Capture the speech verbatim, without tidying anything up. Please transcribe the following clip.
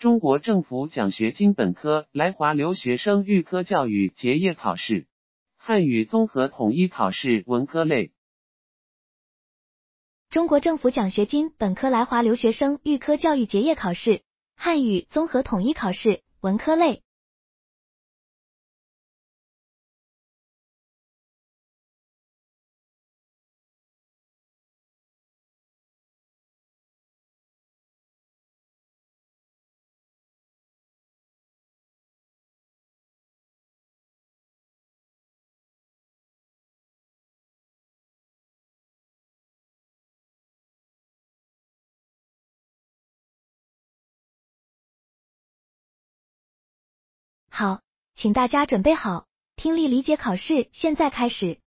中国政府奖学金本科来华留学生预科教育结业考试，汉语综合统一考试文科类。 中国政府奖学金本科来华留学生预科教育结业考试，汉语综合统一考试文科类。好，请大家准备好，听力理解考试现在开始。